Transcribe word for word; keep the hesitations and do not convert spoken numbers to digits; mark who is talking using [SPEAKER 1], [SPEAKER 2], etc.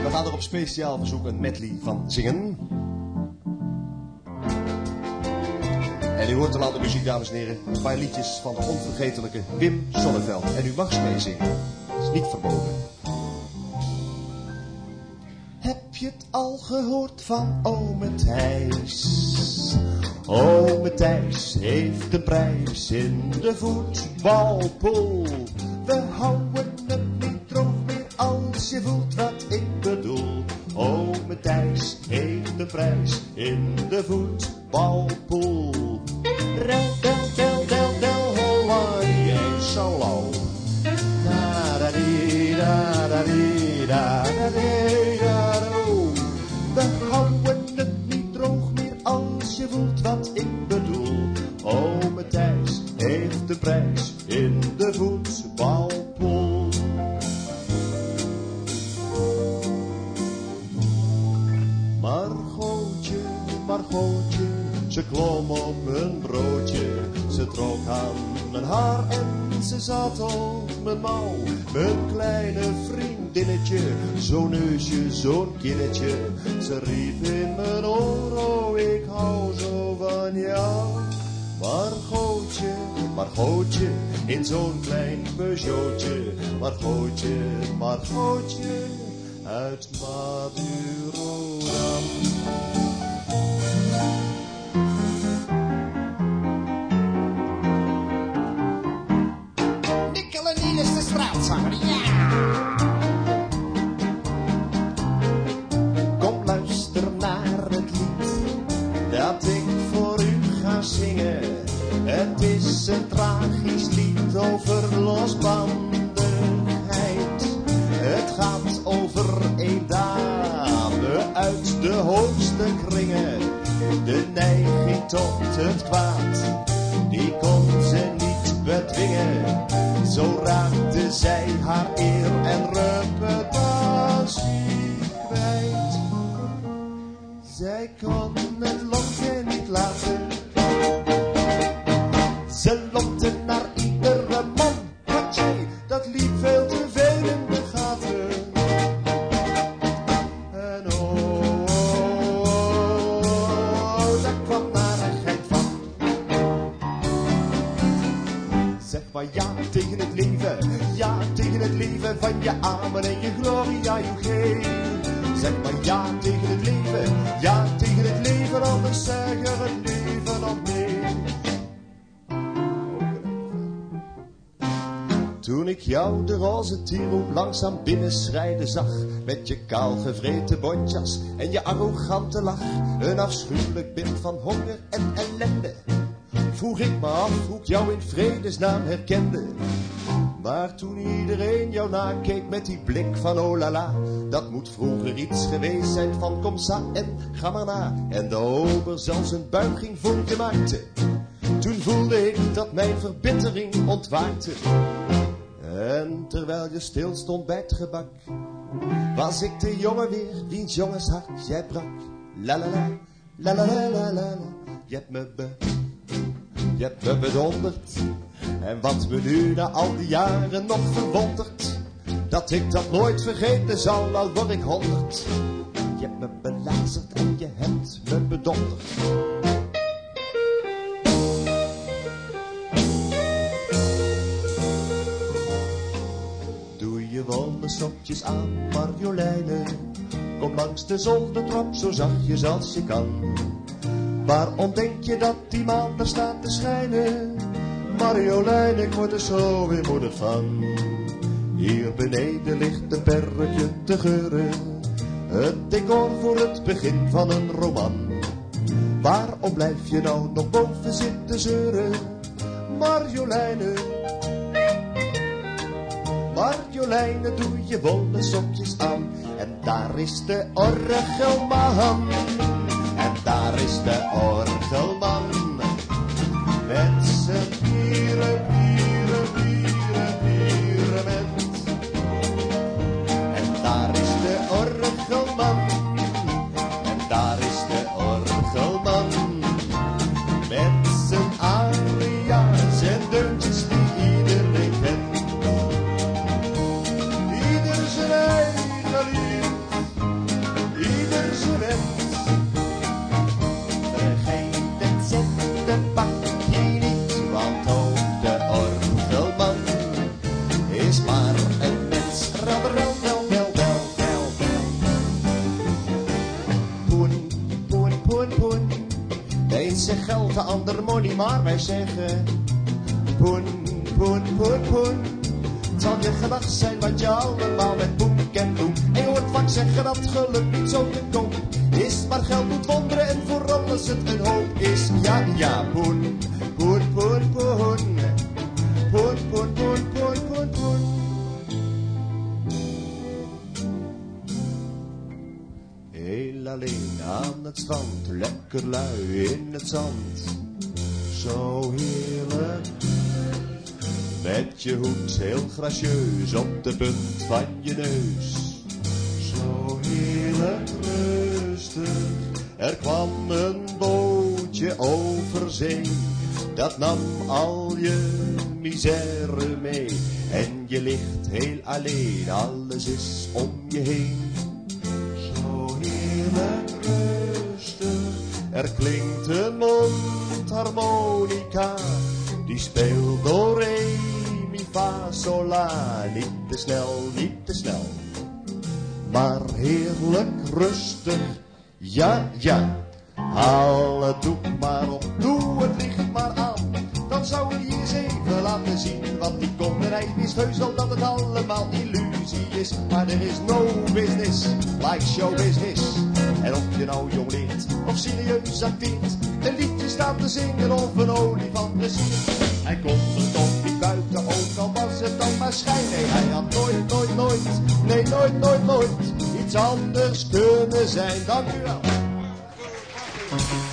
[SPEAKER 1] we gaan er op speciaal verzoek een medley van zingen. En u hoort al aan de muziek, dames en heren, een paar liedjes van de onvergetelijke Wim Sonneveld. En u mag meezingen. Het is niet verboden. Heb je het al gehoord van ome Thijs? Ome Thijs heeft een prijs in de voetbalpool. We houden het niet droog meer als je voelt wat ik bedoel. Ome Thijs heeft een prijs in de voetbalpool. Rel, del, del, del, del, Hawaii en solo. Da da di da da di da da di da do. We houden het niet droog meer als je voelt wat ik bedoel. Ome Thijs heeft de prijs in de voetbalpool. Margootje, Margootje, ze klom op een broodje. Ze trok aan mijn haar en ze zat op mijn mouw. Mijn kleine vriendinnetje, zo'n neusje, zo'n kinnetje. Ze riep in mijn oor, oh ik hou zo van jou. Margootje, Margootje, in zo'n klein Peugeotje. Margootje, Margootje, uit Madurodam.
[SPEAKER 2] Nicolanine is de straatzanger, ja!
[SPEAKER 1] Kom luister naar het lied dat ik voor u ga zingen. Het is een tragisch lied over losbandigheid. Het gaat over een dame uit de hoogste kringen. De neiging tot het kwaad, die kon ze niet bedwingen. Zo raakte zij haar eer en reputatie kwijt. Zij kon het lokje niet laten. Ze lokte naar iedere man. Hatje, dat liep veel te veel in de gaten. En oh, oh, oh, daar kwam narigheid van. Zeg maar ja tegen het leven, ja tegen het leven van je amen en je gloria, je geef. Zeg maar ja tegen het leven, ja tegen het leven, anders zeg er het leven op mee. Toen ik jou de roze tiro langzaam binnenschrijden zag, met je kaal gevreten bontjas en je arrogante lach, een afschuwelijk beeld van honger en ellende, vroeg ik me af hoe ik jou in vredesnaam herkende. Maar toen iedereen jou nakeek met die blik van oh la la, dat moet vroeger iets geweest zijn van kom sa en ga maar na, en de ober zelfs een buiging voor je maakte. Toen voelde ik dat mijn verbittering ontwaakte. En terwijl je stil stond bij het gebak, was ik de jongen weer, wiens jongenshart jij brak. La la la, la la la la la, je hebt me be, je hebt me bedonderd. En wat me nu na al die jaren nog verwondert, dat ik dat nooit vergeten zal, al word ik honderd. Je hebt me belazerd en je hebt me bedonderd. Doe je wollen sokjes aan, Marjoleine. Kom langs de zoldertrap zo zachtjes als je kan. Waarom denk je dat die maan daar staat te schijnen? Marjolein, ik word er zo weer moedig van. Hier beneden ligt een perretje te geuren. Het decor voor het begin van een roman. Waarom blijf je nou nog boven zitten zeuren? Marjoleine, Marjoleine, doe je wollen sokjes aan. En daar is de orgelman. En daar is de orgelman. Met zijn pieren, pieren, pieren, pierement. En daar is de orgelman. En daar is de orgelman. Met zijn aria's en deuntjes die iedereen kent. Ieder zijn eigen lied. maar wij zeggen poen, poen, poen, poen. Het zal je gedacht zijn wat je allemaal met poen kent doen. En je hoort vaak zeggen dat geluk niet zo te koop is, maar geld doet wonderen en vooral als het een hoop is. Ja, ja, poen, poen, poen, poen. Poen, poen, poen, poen, poen, poen. Heel alleen aan het strand, lekker lui in het zand. Zo heerlijk. Met je hoed heel gracieus op de punt van je neus. Zo heerlijk rustig. Er kwam een bootje over zee. Dat nam al je misère mee. En je ligt heel alleen, alles is om je heen. Zo heerlijk rustig. Er klinkt een mondharmonica. Die speelt do, re, mi, fa, sol, la. Niet te snel, niet te snel. Maar heerlijk rustig, ja, ja. Haal het doek maar op, doe het licht maar aan. Dan zou hij eens even laten zien wat die kon. En hij wist heus wel dat het allemaal illusie is. Maar er is no business like show business. En of je nou jong leert of serieus acteert, een liedje staat te zingen of een olifant plezier. Hij kon er toch niet buiten, ook al was het dan maar schijn. Nee, hij had nooit, nooit, nooit, nee, nooit, nooit, nooit iets anders kunnen zijn. Dank u wel.